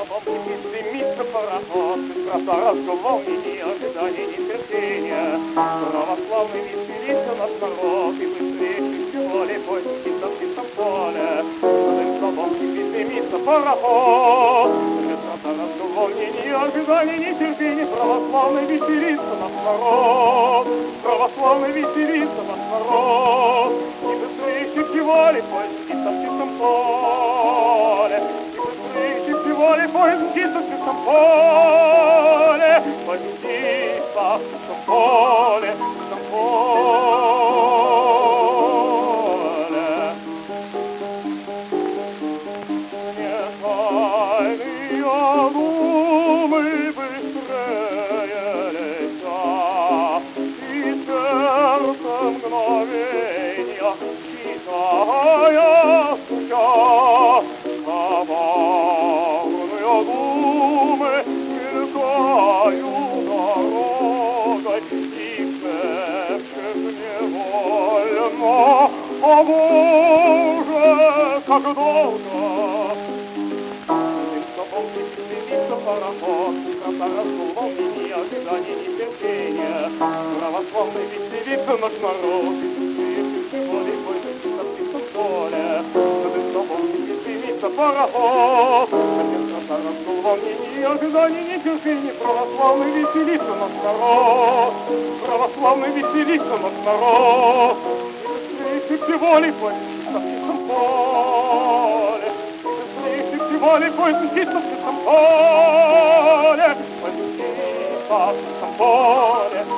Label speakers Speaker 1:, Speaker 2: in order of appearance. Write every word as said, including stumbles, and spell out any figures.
Speaker 1: собом кипит, дымится пароход, тротуар в волнении, ожидания, нетерпения. Православный веселится наш народ, и быстрее всего легко снится в чистом поле. Над собом кипит, дымится пароход, тротуар в волнении, ожидания, нетерпения. Православный веселится наш народ, православный веселится наш народ, и быстрее всего легко снится в чистом поле. Воли поезд-птица в чистом поле, поезд-птица в чистом поле, в чистом поле. Не тайные думы быстрее летя, и сердце мгновенья, читая, стуча, думы мелькаю дорогой, и шепчет невольно: о Боже, как долго! Перед собой стремится пароход, тротуар в волнении, ожидания, нетерпения. Православный веселится наш народ, и всего легко снится в чистом поле. Перед собой стремится пароход, в волнении, ожидании, нетерпении. Православный веселится наш народ, православный веселится наш народ. И быстрее всего легко снится в чистом поле, и быстрее всего легко снится в чистом поле, снится в чистом поле.